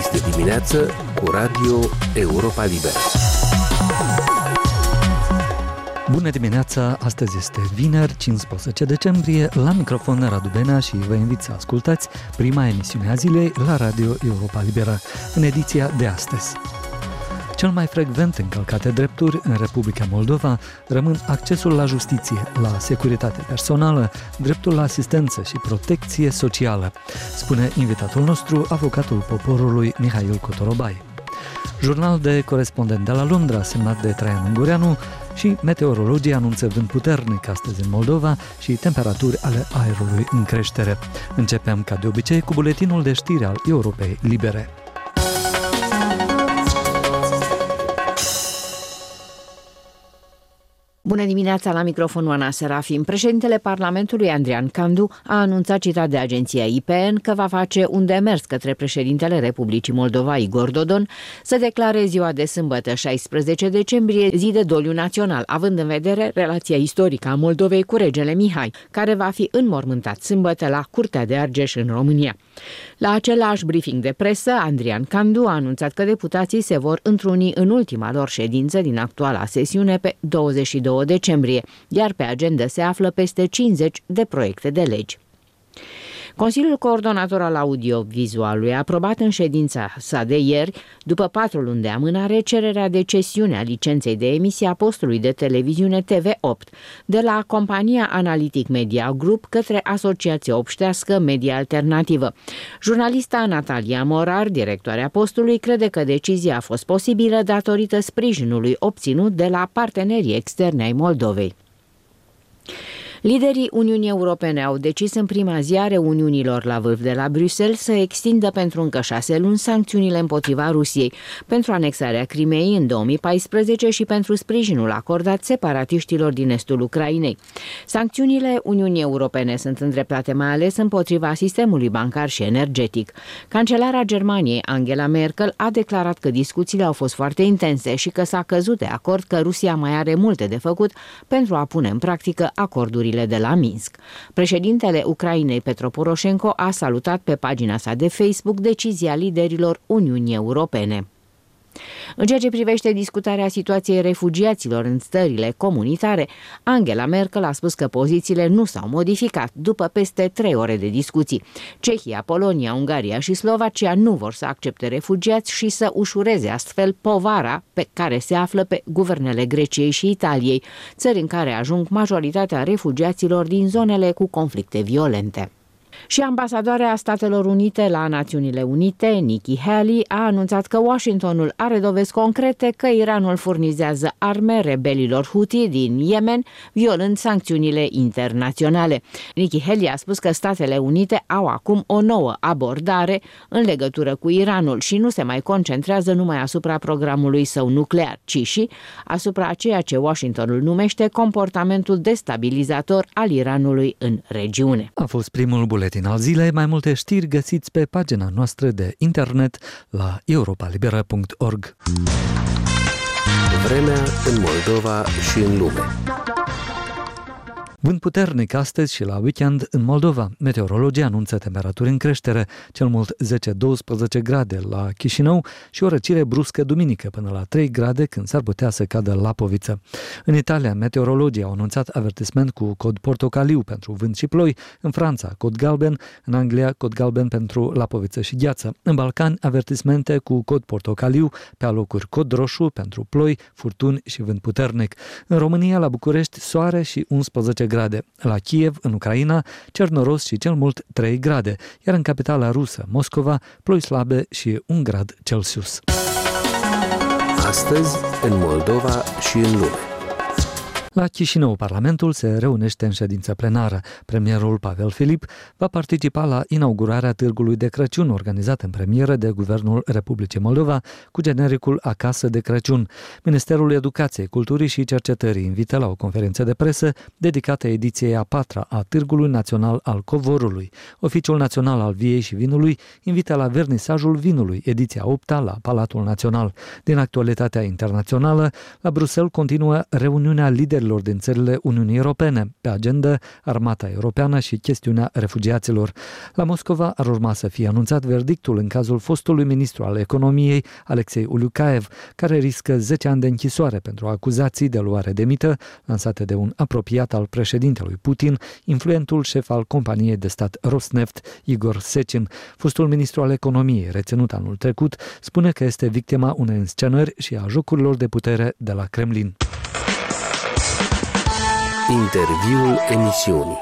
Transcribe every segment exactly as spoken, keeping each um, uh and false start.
Este dimineață cu Radio Europa Liberă. Bună dimineața! Astăzi este vineri, cincisprezece decembrie, la microfon Radu Benea și vă invit să ascultați prima emisiune a zilei la Radio Europa Liberă, în ediția de astăzi. Cel mai frecvent încălcate drepturi în Republica Moldova rămân accesul la justiție, la securitate personală, dreptul la asistență și protecție socială, spune invitatul nostru, avocatul poporului Mihail Cotorobai. Jurnal de corespondent de la Londra, semnat de Traian Ungureanu, și meteorologii anunță vânt puternic astăzi în Moldova și temperaturi ale aerului în creștere. Începem, ca de obicei, cu buletinul de știri al Europei Libere. Bună dimineața, la microfonul Ana Serafim. Președintele Parlamentului, Andrian Candu, a anunțat, citat de agenția I P N, că va face un demers către președintele Republicii Moldova, Igor Dodon, să declare ziua de sâmbătă, șaisprezece decembrie, zi de doliu național, având în vedere relația istorică a Moldovei cu regele Mihai, care va fi înmormântat sâmbătă la Curtea de Argeș în România. La același briefing de presă, Andrian Candu a anunțat că deputații se vor întruni în ultima lor ședință din actuala sesiune pe douăzeci și doi decembrie, iar pe agenda se află peste cincizeci de proiecte de legi. Consiliul Coordonator al Audiovizualului a aprobat în ședința sa de ieri, după patru luni de amânare, cererea de cesiune a licenței de emisie a postului de televiziune T V opt de la compania Analytic Media Group către Asociația Obștească Media Alternativă. Jurnalista Natalia Morar, directoarea postului, crede că decizia a fost posibilă datorită sprijinului obținut de la partenerii externi ai Moldovei. Liderii Uniunii Europene au decis în prima zi a reuniunilor la vârf de la Bruxelles să extindă pentru încă șase luni sancțiunile împotriva Rusiei pentru anexarea Crimeei în două mii paisprezece și pentru sprijinul acordat separatiștilor din estul Ucrainei. Sancțiunile Uniunii Europene sunt îndreptate mai ales împotriva sistemului bancar și energetic. Cancelara Germaniei, Angela Merkel, a declarat că discuțiile au fost foarte intense și că s-a căzut de acord că Rusia mai are multe de făcut pentru a pune în practică acordurile de la Minsk. Președintele Ucrainei, Petro Poroșenko, a salutat pe pagina sa de Facebook decizia liderilor Uniunii Europene. În ceea ce privește discutarea situației refugiaților în țările comunitare, Angela Merkel a spus că pozițiile nu s-au modificat după peste trei ore de discuții. Cehia, Polonia, Ungaria și Slovacia nu vor să accepte refugiați și să ușureze astfel povara pe care se află pe guvernele Greciei și Italiei, țări în care ajung majoritatea refugiaților din zonele cu conflicte violente. Și ambasadoarea Statelor Unite la Națiunile Unite, Nikki Haley, a anunțat că Washingtonul are dovezi concrete că Iranul furnizează arme rebelilor Houthi din Yemen, violând sancțiunile internaționale. Nikki Haley a spus că Statele Unite au acum o nouă abordare în legătură cu Iranul și nu se mai concentrează numai asupra programului său nuclear, ci și asupra ceea ce Washingtonul numește comportamentul destabilizator al Iranului în regiune. A fost primul buletin al zilei. Mai multe știri găsiți pe pagina noastră de internet la europa liberă punct org. Vremea în Moldova și în lume. Vânt puternic astăzi și la weekend în Moldova. Meteorologii anunță temperaturi în creștere, cel mult zece douăsprezece grade la Chișinău și o răcire bruscă duminică până la trei grade când s-ar putea să cadă lapoviță. În Italia, meteorologii au anunțat avertisment cu cod portocaliu pentru vânt și ploi, în Franța cod galben, în Anglia cod galben pentru lapoviță și gheață. În Balcani, avertismente cu cod portocaliu, pe alocuri cod roșu pentru ploi, furtuni și vânt puternic. În România, la București, soare și unsprezece grade. La Kiev, în Ucraina, cer noros și cel mult trei grade, iar în capitala rusă, Moscova, ploi slabe și un grad Celsius. Astăzi, în Moldova și în lume. La Chișinău, Parlamentul se reunește în ședință plenară. Premierul Pavel Filip va participa la inaugurarea Târgului de Crăciun, organizat în premieră de Guvernul Republicii Moldova, cu genericul Acasă de Crăciun. Ministerul Educației, Culturii și Cercetării invită la o conferință de presă dedicată ediției a patra a Târgului Național al Covorului. Oficiul Național al Viei și Vinului invită la vernisajul vinului, ediția a opta la Palatul Național. Din actualitatea internațională, la Bruxelles continuă reuniunea liderilor negocierilor din țările Uniunii Europene, pe agenda armata europeană și chestiunea refugiaților. La Moscova ar urma să fie anunțat verdictul în cazul fostului ministru al economiei, Alexei Uliukaev, care riscă zece ani de închisoare pentru acuzații de luare de mită lansate de un apropiat al președintelui Putin, influentul șef al companiei de stat Rosneft, Igor Sechin. Fostul ministru al economiei, reținut anul trecut, spune că este victima unei înscenări și a jocurilor de putere de la Kremlin. Interviul emisiunii.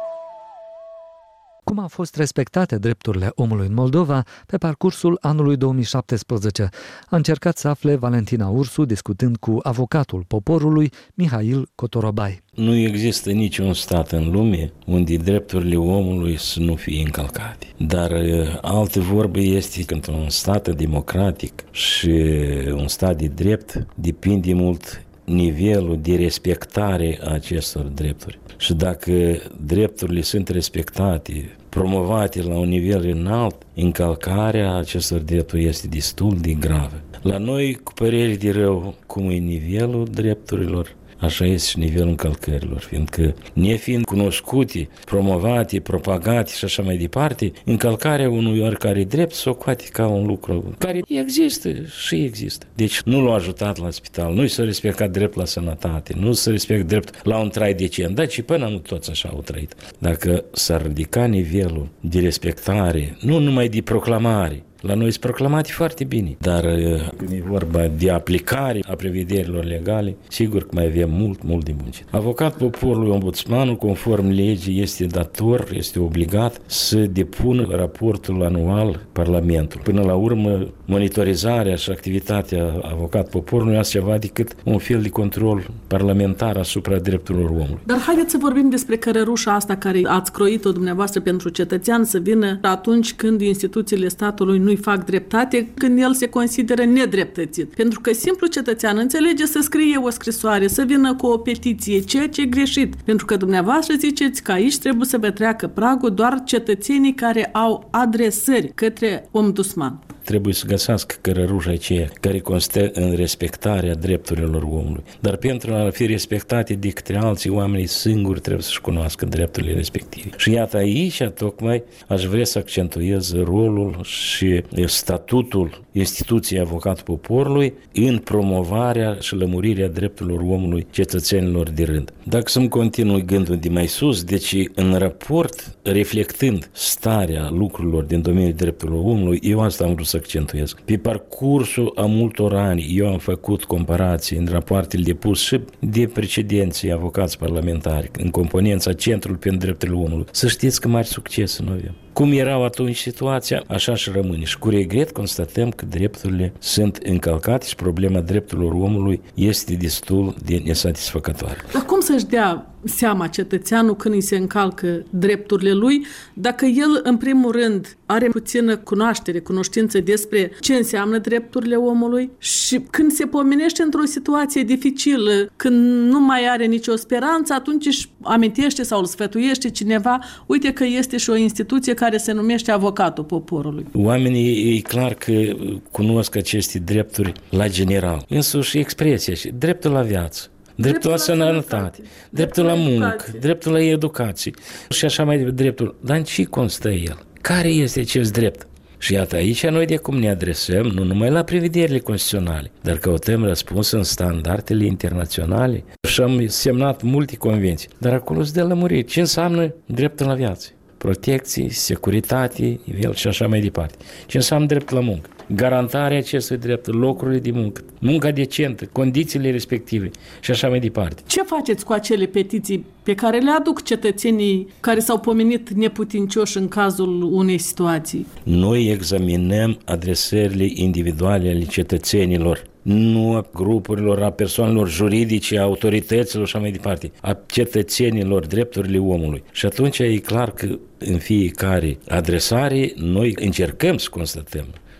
Cum au fost respectate drepturile omului în Moldova pe parcursul anului două mii șaptesprezece? A încercat să afle Valentina Ursu discutând cu avocatul poporului Mihail Cotorobai. Nu există niciun stat în lume unde drepturile omului să nu fie încălcate. Dar altă vorbă este că într-un stat democratic și un stat de drept depinde mult nivelul de respectare a acestor drepturi. Și dacă drepturile sunt respectate, promovate la un nivel înalt, încălcarea acestor drepturi este destul de gravă. La noi, cu părere de rău, cum e nivelul drepturilor, așa este și nivelul încălcărilor, fiindcă nefiind cunoscute, promovate, propagate și așa mai departe, încălcarea unui oricare drept s-o coate ca un lucru care există și există. Deci nu l-a ajutat la spital, nu s-a respectat drept la sănătate, nu s-a respectat drept la un trai decent, dar și până nu toți așa au trăit. Dacă s-ar ridica nivelul de respectare, nu numai de proclamare, la noi sunt proclamate foarte bine, dar când e vorba de aplicare a prevederilor legale, sigur că mai avem mult, mult de muncit. Avocatul poporului, ombudsmanul, conform legii, este dator, este obligat să depună raportul anual Parlamentului. Până la urmă, monitorizarea și activitatea avocatului poporului nu este ceva decât un fel de control parlamentar asupra drepturilor omului. Dar haideți să vorbim despre cărărușa asta care ați croit-o dumneavoastră pentru cetățean să vină atunci când instituțiile statului nu fac dreptate, când el se consideră nedreptățit. Pentru că simplu cetățean înțelege să scrie o scrisoare, să vină cu o petiție, ceea ce e greșit. Pentru că dumneavoastră ziceți că aici trebuie să vă treacă pragul doar cetățenii care au adresări către ombudsman. Trebuie să găsească cărărușa aceea care constă în respectarea drepturilor omului. Dar pentru a fi respectate de către alții, oamenii singuri trebuie să-și cunoască drepturile respective. Și iată aici, tocmai, aș vrea să accentuez rolul și statutul instituției Avocatul Poporului în promovarea și lămurirea drepturilor omului cetățenilor de rând. Dacă să-mi continui gândul de mai sus, deci în raport, reflectând starea lucrurilor din domeniul drepturilor omului, eu asta am vrut să accentuez. Pe parcursul a multor ani, eu am făcut comparații în rapoartele depuse și de precedenții avocați parlamentari, în componența Centrului pentru Drepturile Omului. Să știți că mari succese noi avem. Cum erau atunci situația, așa și rămâne. Și cu regret constatăm că drepturile sunt încălcate și problema drepturilor omului este destul de nesatisfăcătoare. Dar cum să-și dea seama cetățeanul când îi se încalcă drepturile lui, dacă el, în primul rând, are puțină cunoaștere, cunoștință despre ce înseamnă drepturile omului și când se pomenește într-o situație dificilă, când nu mai are nicio speranță, atunci își amintește sau îl sfătuiește cineva, uite că este și o instituție care se numește Avocatul Poporului. Oamenii, e clar că cunosc aceste drepturi la general. Însuși expresia și dreptul la viață, dreptul la sănătate, dreptul la muncă, dreptul la educație și așa mai departe, dreptul. Dar în ce constă el? Care este acest drept? Și iată aici noi de cum ne adresăm nu numai la prevederile constituționale, dar căutăm răspuns în standardele internaționale și am semnat multe convenții. Dar acolo se dă lămuriri. Ce înseamnă dreptul la viață? Protecție, securitate, nivel și așa mai departe. Ce înseamnă dreptul la muncă? Garantarea acestui drept, locurile de muncă, munca decentă, condițiile respective și așa mai departe. Ce faceți cu acele petiții pe care le aduc cetățenii care s-au pomenit neputincioși în cazul unei situații? Noi examinăm adresările individuale ale cetățenilor, nu a grupurilor, a persoanelor juridice, a autorităților și așa mai departe, a cetățenilor, drepturile omului. Și atunci e clar că în fiecare adresare noi încercăm să constatăm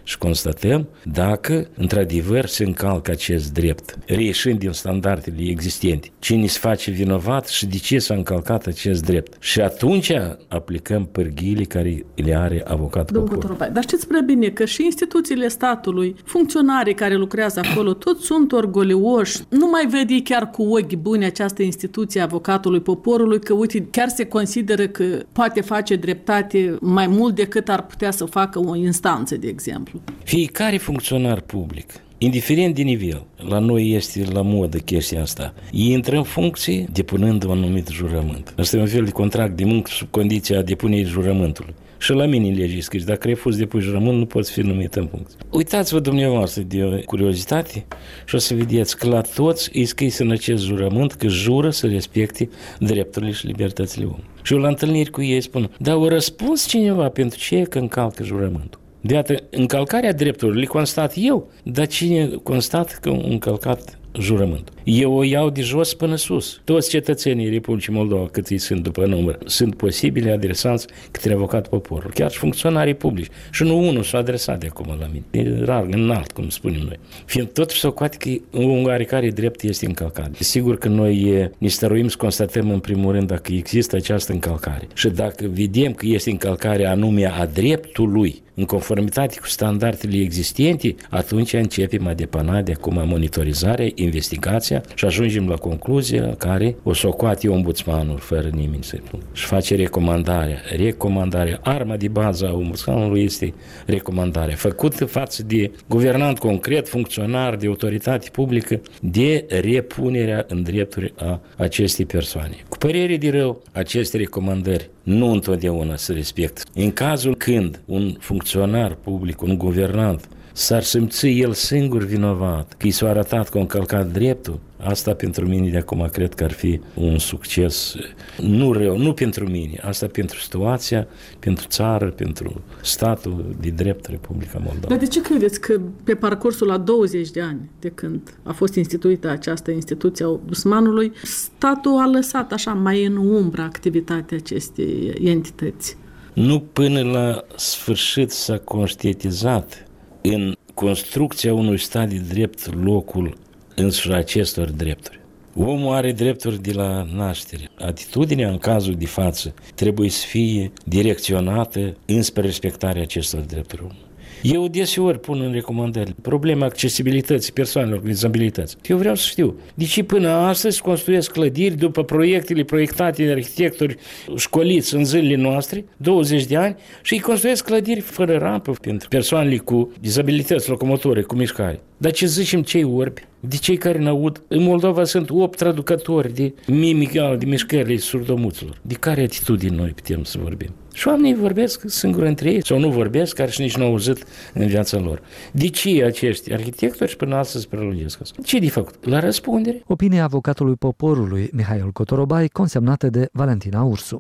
și constatăm dacă într-adevăr se încalcă acest drept, reieșind din standardele existente. Cine se face vinovat și de ce s-a încălcat acest drept. Și atunci aplicăm pârghiile care le are avocatul poporului. Dar știți prea bine că și instituțiile statului, funcționarii care lucrează acolo, toți sunt orgolioși. Nu mai vede chiar cu ochi buni această instituție a avocatului poporului, că uite, chiar se consideră că poate face dreptate mai mult decât ar putea să facă o instanță, de exemplu. Fiecare funcționar public, indiferent de nivel, la noi este la modă chestia asta, intră în funcție depunând un anumit jurământ. Asta e un fel de contract de muncă sub condiția depunerii jurământului. Și la mine în lege scris, dacă refuzi depui jurământ, nu poți fi numit în funcție. Uitați-vă dumneavoastră de curiozitate și o să vedeți că la toți îi scris în acest jurământ că jură să respecte drepturile și libertățile omului. Și eu la întâlniri cu ei spun, dar o răspuns cineva pentru ce e că încalcă jurământul? De atât, încălcarea drepturilor le constat eu, dar cine constată că un încălcat jurământul? Eu o iau de jos până sus. Toți cetățenii Republicii Moldova, cât îi sunt după număr, sunt posibili adresați către avocatul poporului. Chiar și funcționarii publici. Și nu unul s-a adresat de acum la mine. E rar, înalt, cum spunem noi. Fiind totuși socoate că un oarecare drept este încălcat. Sigur că noi ne stăruim să constatăm în primul rând dacă există această încălcare. Și dacă vedem că este încălcarea anume a dreptului, în conformitate cu standardele existente, atunci începem a depana de acum monitorizarea, investigația și ajungem la concluzia care o socoate ombudsmanul fără nimeni să spun. Și face recomandarea. Recomandarea. Arma de bază a ombudsmanului este recomandarea. Făcută față de guvernant concret, funcționar, de autoritate publică, de repunerea în drepturi a acestei persoane. Cu părere de rău, aceste recomandări nu întotdeauna se respectă. În cazul când un funcționar public, un guvernant, s-ar simți el singur vinovat, că i s-a arătat că a încălcat dreptul, asta pentru mine de acum cred că ar fi un succes, nu rău, nu pentru mine, asta pentru situația, pentru țară, pentru statul de drept Republica Moldova. Dar de ce credeți că pe parcursul a douăzeci de ani de când a fost instituită această instituție a ombudsmanului, statul a lăsat așa mai în umbră activitatea acestei entități? Nu până la sfârșit s-a conștientizat în construcția unui stat de drept locul însuși acestor drepturi. Omul are drepturi de la naștere. Atitudinea în cazul de față trebuie să fie direcționată înspre respectarea acestor drepturi. Eu deseori pun în recomandări problema accesibilității persoanelor cu dizabilități. Eu vreau să știu de ce până astăzi construiesc clădiri după proiectele proiectate de arhitectori școliți în zilele noastre, douăzeci de ani, și îi construiesc clădiri fără rampă pentru persoanele cu dizabilități locomotoare, cu mișcare. Dar ce zicem cei orbi? De cei care n-aud? În Moldova sunt opt traducători de mimică, de mișcările surdomuților. De care atitudini noi putem să vorbim? Și oamenii vorbesc singuri între ei sau nu vorbesc, care și nici nu au auzit în viața lor. De ce acești arhitectori și până astăzi prelungesc asta? Ce de făcut? La răspundere? Opinia avocatului poporului Mihail Cotorobai, consemnată de Valentina Ursu.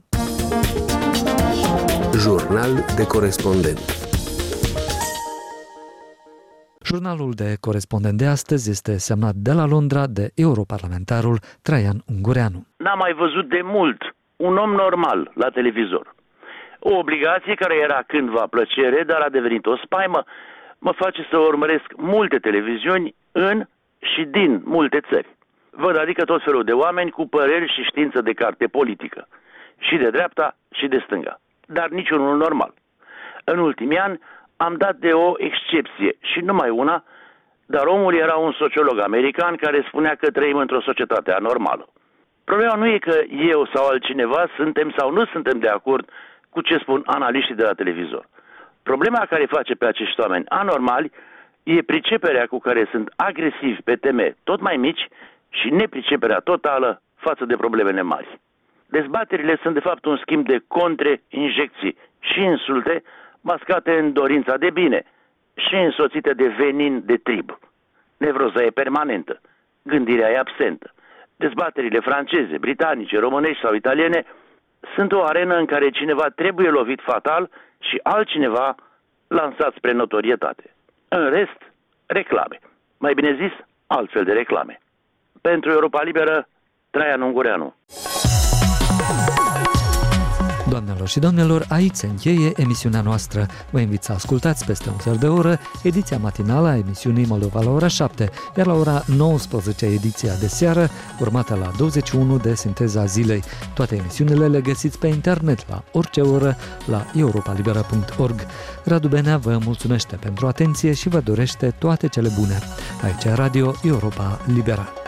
Jurnal de corespondent. Jurnalul de corespondent de astăzi este semnat de la Londra de europarlamentarul Traian Ungureanu. N-am mai văzut de mult un om normal la televizor. O obligație care era cândva plăcere, dar a devenit o spaimă, mă face să urmăresc multe televiziuni în și din multe țări. Văd adică tot felul de oameni cu păreri și știință de carte politică, și de dreapta și de stânga, dar niciunul normal. În ultimii ani am dat de o excepție și numai una, dar omul era un sociolog american care spunea că trăim într-o societate anormală. Problema nu e că eu sau altcineva suntem sau nu suntem de acord cu ce spun analiștii de la televizor. Problema care face pe acești oameni anormali e priceperea cu care sunt agresivi pe teme tot mai mici și nepriceperea totală față de problemele mari. Dezbaterile sunt de fapt un schimb de contre-injecții și insulte mascate în dorința de bine și însoțite de venin de trib. Nevroza e permanentă, gândirea e absentă. Dezbaterile franceze, britanice, românești sau italiene sunt o arenă în care cineva trebuie lovit fatal și altcineva lansat spre notorietate. În rest, reclame. Mai bine zis, altfel de reclame. Pentru Europa Liberă, Traian Ungureanu. Doamnelor și domnilor, aici se încheie emisiunea noastră. Vă invit să ascultați peste un sfert de oră ediția matinală a emisiunii Moldova la ora șapte, iar la ora nouăsprezece ediția de seară, urmată la douăzeci și unu de Sinteza Zilei. Toate emisiunile le găsiți pe internet la orice oră la europa libera punct org. Radu Benea vă mulțumește pentru atenție și vă dorește toate cele bune. Aici Radio Europa Libera.